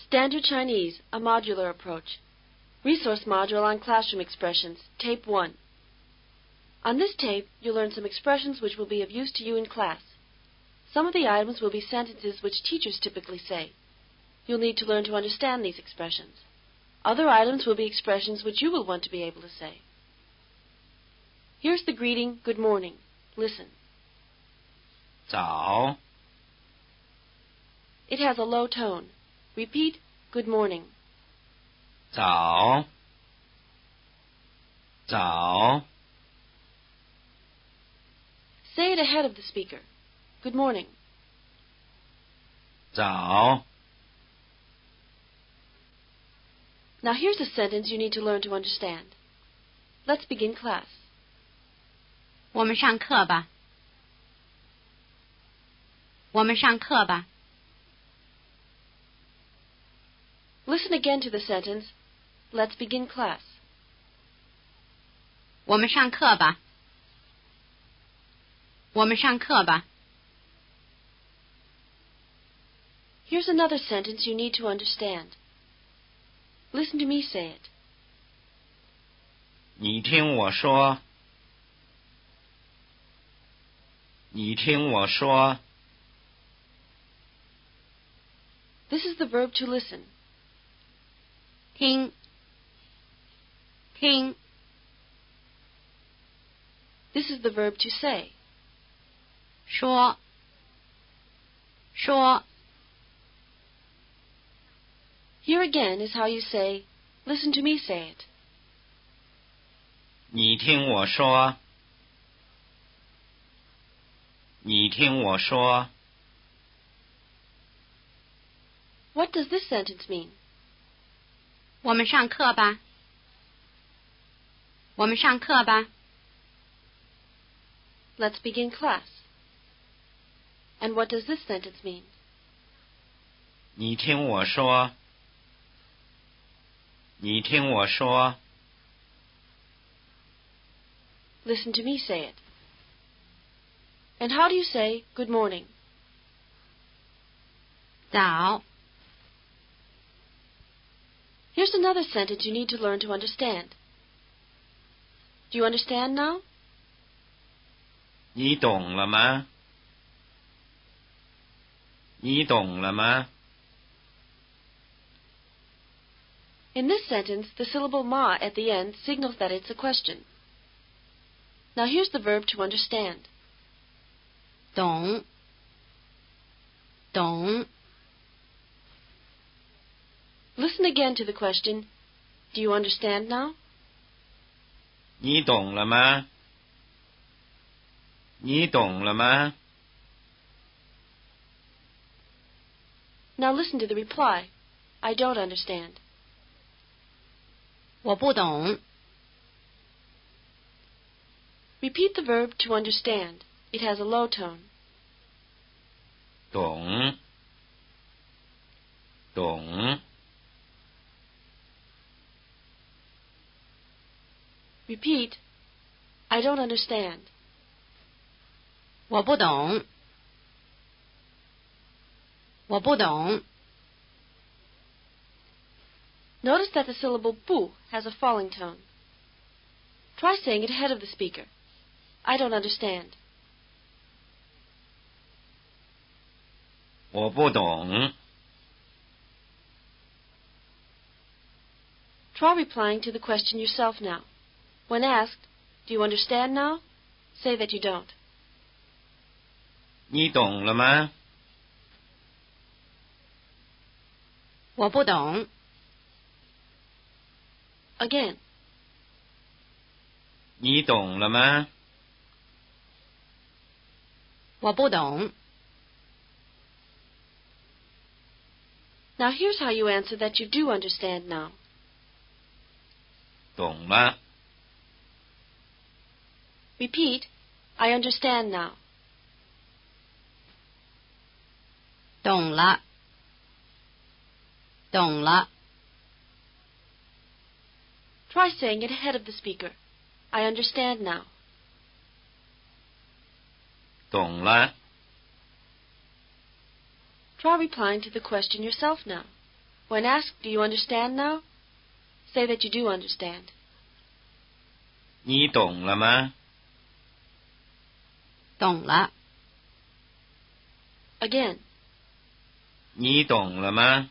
Standard Chinese, a modular approach. Resource module on classroom expressions, Tape 1. On this tape, you'll learn some expressions which will be of use to you in class. Some of the items will be sentences which teachers typically say. You'll need to learn to understand these expressions. Other items will be expressions which you will want to be able to say. Here's the greeting, good morning. Listen. 早 It has a low tone. Repeat, good morning. 早 早 Say it ahead of the speaker. Good morning. 早 Now here's a sentence you need to learn to understand. Let's begin class. 我们上课吧。我们上课吧。 Listen again to the sentence. Let's begin class. 我们上课吧。我们上课吧。 Here's another sentence you need to understand. Listen to me say it. 你听我说你听我说 This is the verb to listen. 听听 This is the verb to say. 说说 Here again is how you say, listen to me say it. 你听我说你听我说 What does this sentence mean? 我们上课吧。我们上课吧。 Let's begin class. And what does this sentence mean? 你听我说你听我说 Listen to me say it. And how do you say good morning? 早 Here's another sentence you need to learn to understand. Do you understand now? 你懂了吗你懂了吗 In this sentence, the syllable ma at the end signals that it's a question. Now here's the verb to understand. 懂懂 Listen again to the question, do you understand now? 你懂了吗你懂了吗 Now listen to the reply, I don't understand. 我不懂 Repeat the verb to understand. It has a low tone. 懂懂 Repeat, I don't understand. 我不懂我不懂 Notice that the syllable bu has a falling tone. Try saying it ahead of the speaker. I don't understand. 我不懂 Try replying to the question yourself now. When asked, do you understand now? Say that you don't. 你懂了吗我不懂 Again, 你懂了吗我不懂 now here's how you answer that you do understand now. 懂了 Repeat, I understand now. 懂了懂了 Try saying it ahead of the speaker. I understand now. 懂了 Try replying to the question yourself now. When asked, do you understand now? Say that you do understand. 你懂了吗？ 懂了。 Again. 你懂了吗？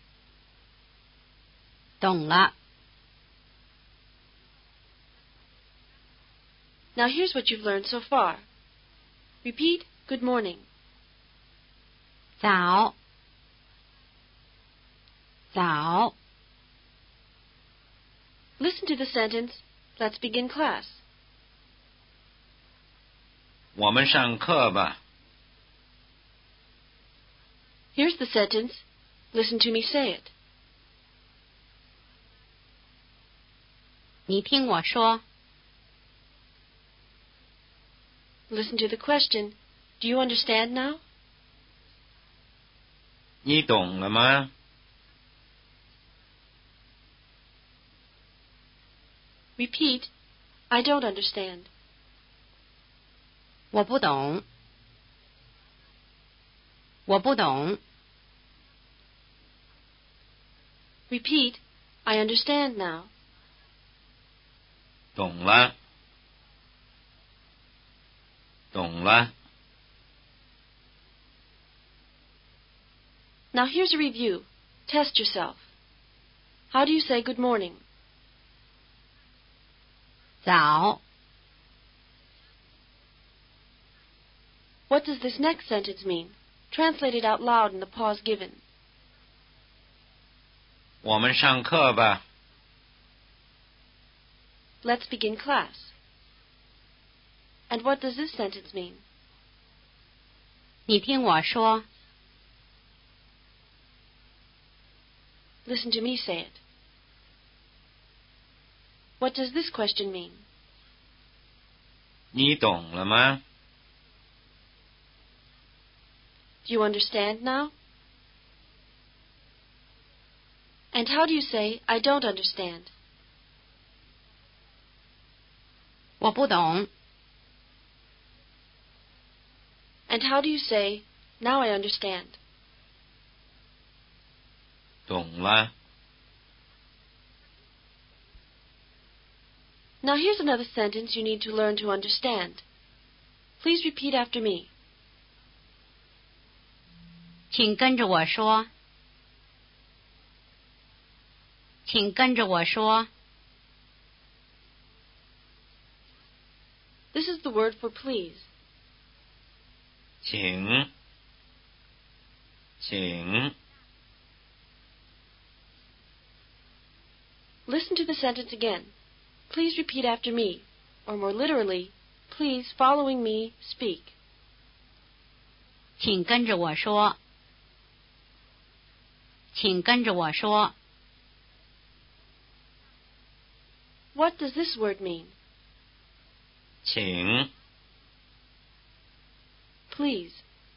懂了。 Now here's what you've learned so far. Repeat good morning. 早。早。 Listen to the sentence, let's begin class. 我们上课吧。 Here's the sentence, listen to me say it. 你听我说。 Listen to the question, do you understand now? 你懂了吗？ Repeat, I don't understand. 我不懂。我不懂。 Repeat, I understand now. 懂了。懂了。 Now here's a review. Test yourself. How do you say good morning? 早。 What does this next sentence mean? Translate it out loud in the pause given. 我们上课吧。 Let's begin class. And what does this sentence mean? 你听我说。 Listen to me say it. What does this question mean? 你懂了吗？ Do you understand now? And how do you say, I don't understand? 我不懂。 And how do you say, now I understand? 懂了。 Now here's another sentence you need to learn to understand. Please repeat after me. 请跟着我说。请跟着我说。 This is the word for please. 请。请。 Listen to the sentence again. Please repeat after me, or more literally, please, following me, speak. 请跟着我说。请跟着我说。 What does this word mean? 请。 Please.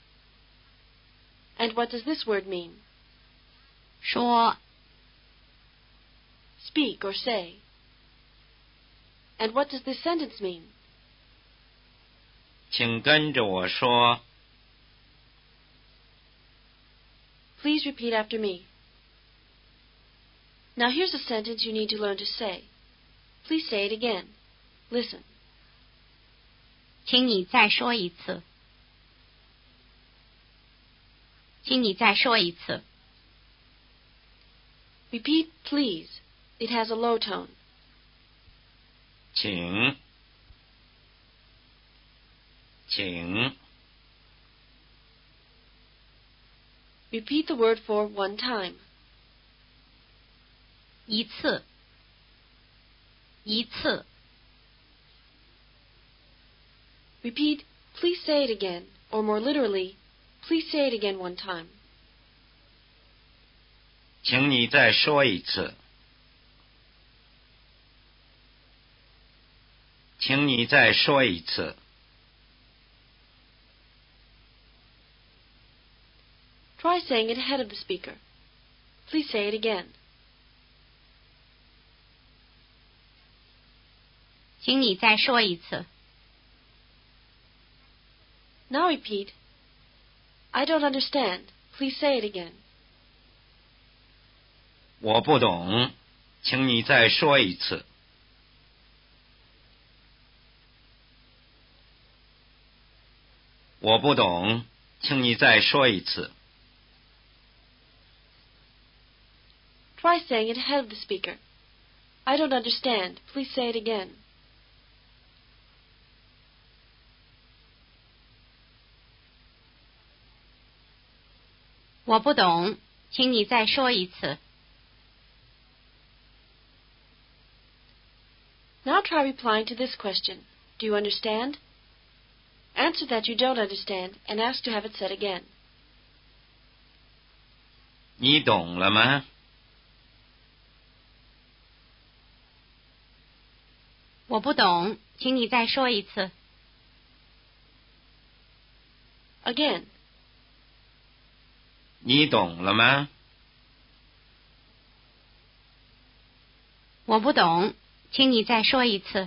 And what does this word mean? 说。 Speak or say. And what does this sentence mean? 请跟着我说。 Please repeat after me. Now here's a sentence you need to learn to say. Please say it again. Listen. 请你再说一次。请你再说一次。 Repeat please. It has a low tone. 请。请。 Repeat the word for one time. 一次。一次。 Repeat, please say it again, or more literally, please say it again one time. 请你再说一次。请你再说一次。 Try saying it ahead of the speaker. Please say it again. 请你再说一次。 Now repeat, I don't understand. Please say it again. 我不懂，请你再说一次。我不懂，请你再说一次。 Try saying it ahead of the speaker. I don't understand. Please say it again. 我不懂，请你再说一次。 Now try replying to this question. Do you understand? Answer that you don't understand and ask to have it said again. 你懂了吗？ 我不懂，请你再说一次。 Again. 你懂了吗？ 我不懂，请你再说一次。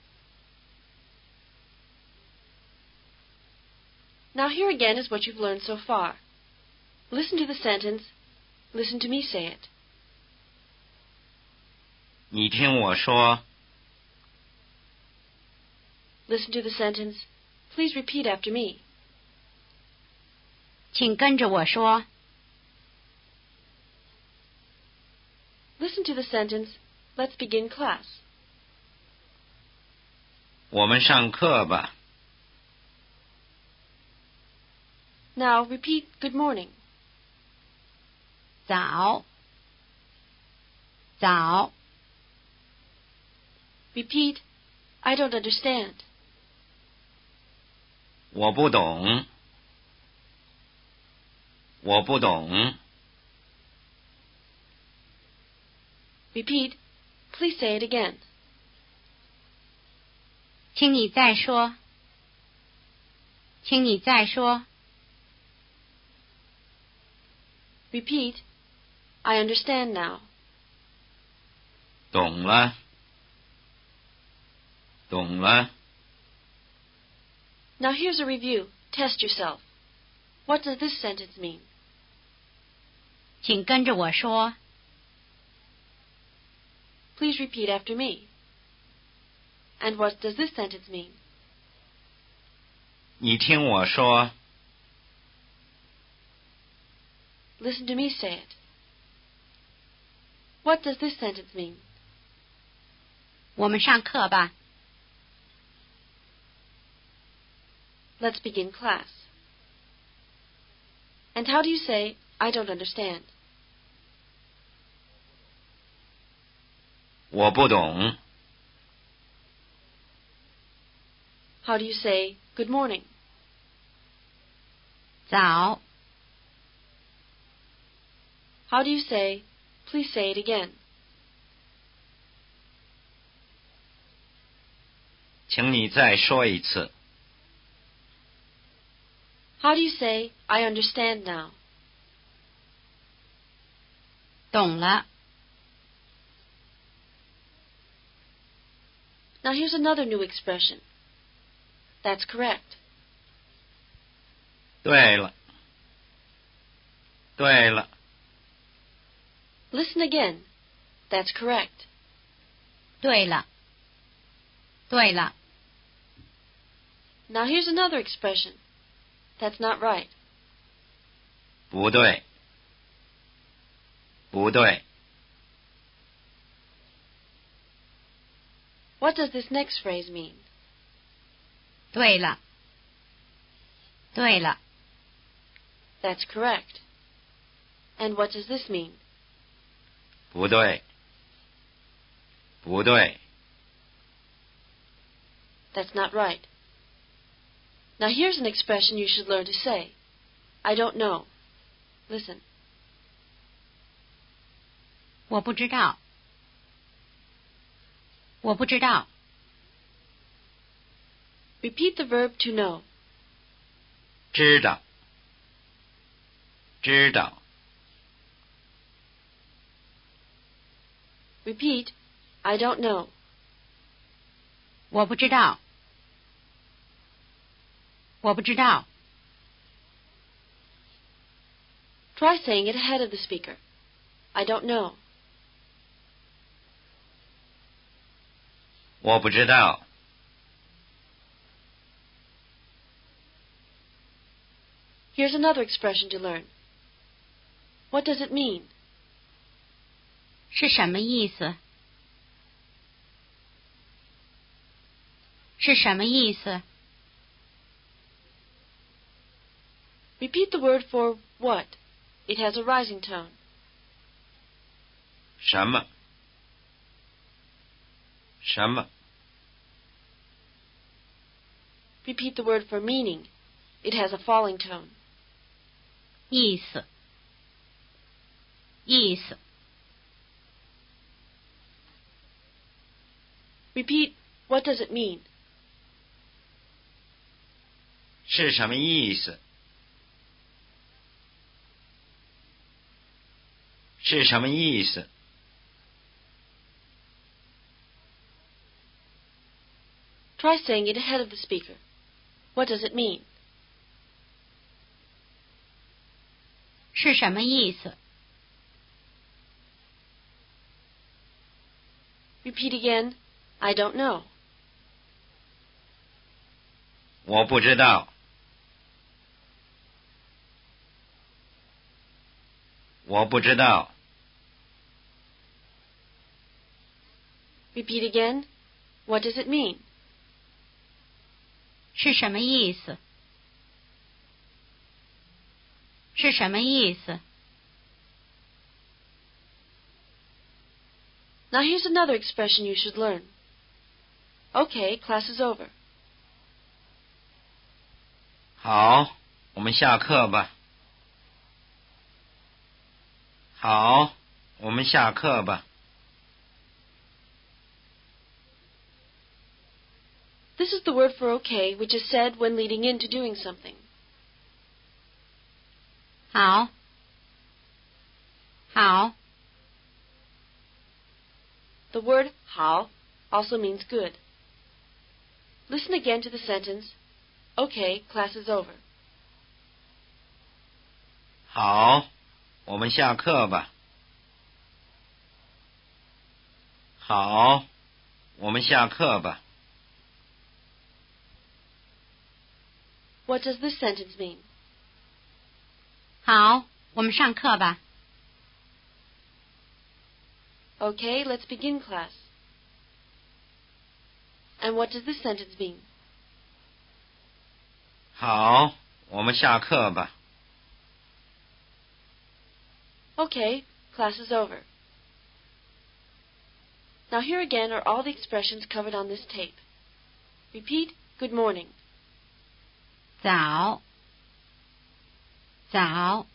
Now here again is what you've learned so far. Listen to the sentence. Listen to me say it. 你听我说， Listen to the sentence. Please repeat after me. 请跟着我说。 Listen to the sentence. Let's begin class. 我们上课吧。 Now repeat good morning. 早，早， Repeat I don't understand. 我不懂，我不懂。 Repeat. Please say it again. 请你再说，请你再说。 Repeat. I understand now. 懂了，懂了。 Now here's a review. Test yourself. What does this sentence mean? 请跟着我说。 Please repeat after me. And what does this sentence mean? 你听我说， Listen to me say it. What does this sentence mean? 我们上课吧。 Let's begin class. And how do you say, I don't understand? 我不懂， How do you say, good morning? 早， How do you say, please say it again? 请你再说一次。 How do you say, I understand now? 懂了。 Now here's another new expression. That's correct. 对了，对了。 Listen again. That's correct. 对了，对了。 Now here's another expression. That's not right. 不对，不对。 What does this next phrase mean? 对了，对了。 That's correct. And what does this mean? 不对，不对。 That's not right. Now here's an expression you should learn to say. I don't know. Listen. 我不知道，我不知道。 Repeat the verb to know. 知道，知道。 Repeat, I don't know. 我不知道，我不知道。 Try saying it ahead of the speaker. I don't know. 我不知道。 Here's another expression to learn. What does it mean? 是什么意思？是什么意思？ Repeat the word for what. It has a rising tone. 什么？什么？ Repeat the word for meaning. It has a falling tone. 意思，意思。 Repeat, what does it mean? 是什么意思？是什么意思？ Try saying it ahead of the speaker. What does it mean? 是什么意思？ Repeat again, I don't know. 我不知道。我不知道。 Repeat again, what does it mean? 是什么意思？是什么意思？ Now here's another expression you should learn. Okay, class is over. 好，我们下课吧。好，我们下课吧。 This is the word for okay, which is said when leading into doing something. 好，好。 The word 好 also means good. Listen again to the sentence, okay, class is over. 好，我们下课吧。好，我们下课吧。 What does this sentence mean? 好，我们上课吧。 Okay, let's begin class. And what does this sentence mean? 好，我们下课吧。 Okay, class is over. Now here again are all the expressions covered on this tape. Repeat, good morning. 早，早。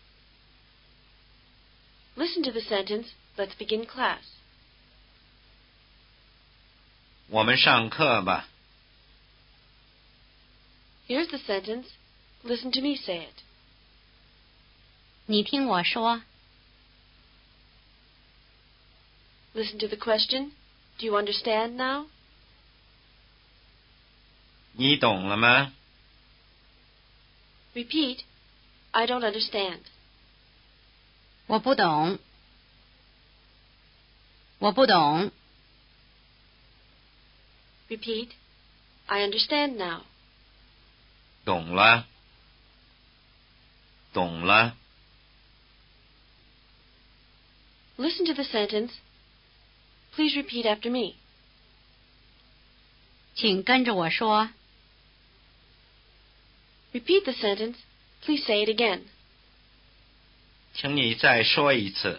Listen to the sentence, let's begin class. 我们上课吧。 Here's the sentence, listen to me say it. 你听我说。 Listen to the question, do you understand now? 你懂了吗？ Repeat, I don't understand. 我不懂。我不懂。 Repeat, I understand now. 懂了。懂了。 Listen to the sentence. Please repeat after me. 请跟着我说。 Repeat the sentence. Please say it again. 请你再说一次。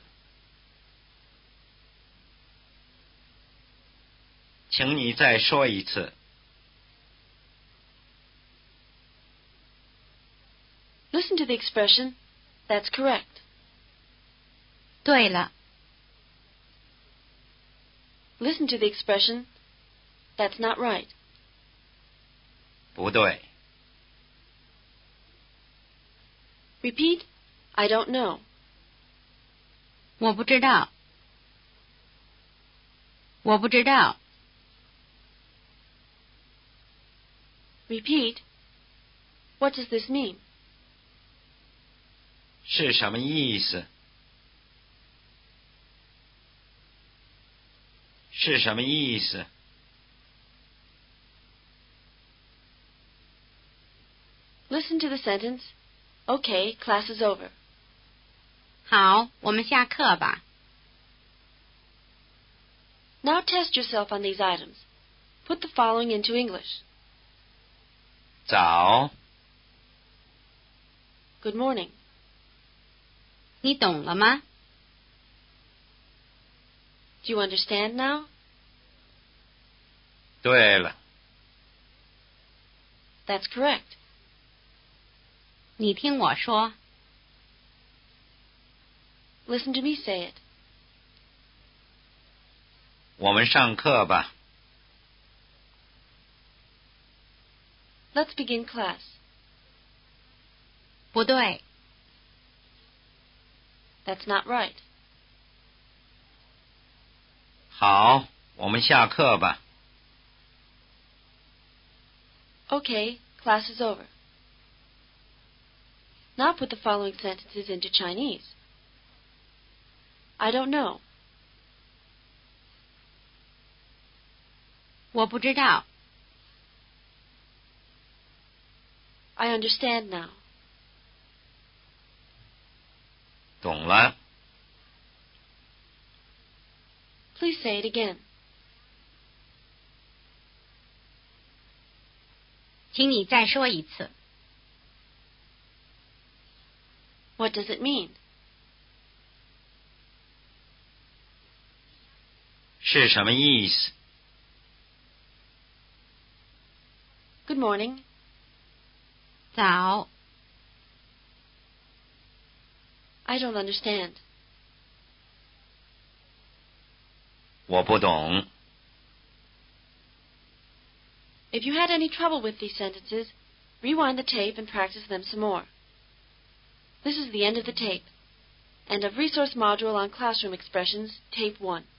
请你再说一次。 Listen to the expression, that's correct. 对了。 Listen to the expression, that's not right. 不对。 Repeat, I don't know. 我不知道。我不知道。 Repeat, what does this mean? 是什么意思？是什么意思？ sentence, Okay, class is over. 好，我们下课吧。 Now test yourself on these items. Put the following into English. 早， Good morning. 你懂了吗？ Do you understand now? 对了， That's correct. 你听我说， Listen to me say it. 我们上课吧。 Let's begin class. 不对， That's not right. 好，我们下课吧。 Okay, class is over. Now put the following sentences into Chinese. I don't know. 我不知道， I understand now. 懂了， Please say it again. 请你再说一次。 What does it mean? 是什么意思？ Good morning. 早， I don't understand. 我不懂。 If you had any trouble with these sentences, rewind the tape and practice them some more. This is the end of the tape, and of Resource Module on Classroom Expressions, Tape 1.